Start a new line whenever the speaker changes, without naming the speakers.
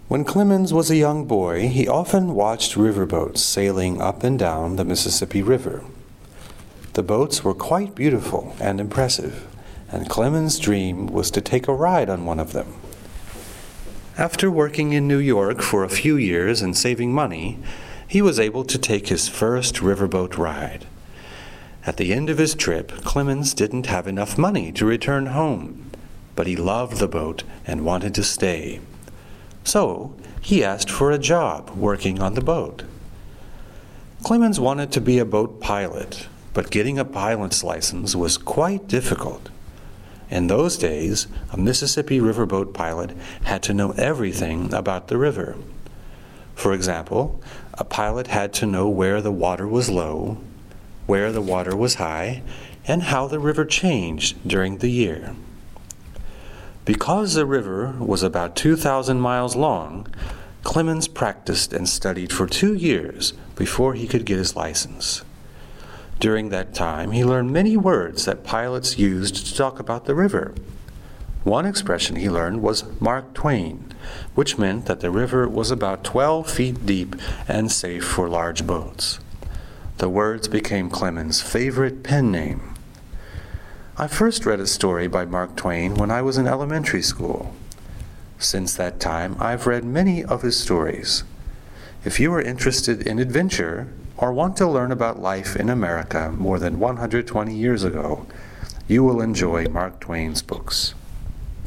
When Clemens was a young boy, he often watched riverboats sailing up and down the Mississippi River. The boats were quite beautiful and impressive, and Clemens' dream was to take a ride on one of them. After working in New York for a few years and saving money, he was able to take his first riverboat ride. At the end of his trip, Clemens didn't have enough money to return home, but he loved the boat and wanted to stay. So he asked for a job working on the boat. Clemens wanted to be a boat pilot, but getting a pilot's license was quite difficult. In those days, a Mississippi riverboat pilot had to know everything about the river. For example, a pilot had to know where the water was low, where the water was high, and how the river changed during the year. Because the river was about 2,000 miles long, Clemens practiced and studied for 2 years before he could get his license. During that time, he learned many words that pilots used to talk about the river. One expression he learned was Mark Twain, which meant that the river was about 12 feet deep and safe for large boats. The words became Clemens' favorite pen name. I first read a story by Mark Twain when I was in elementary school. Since that time, I've read many of his stories. If you are interested in adventure or want to learn about life in America more than 120 years ago, you will enjoy Mark Twain's books.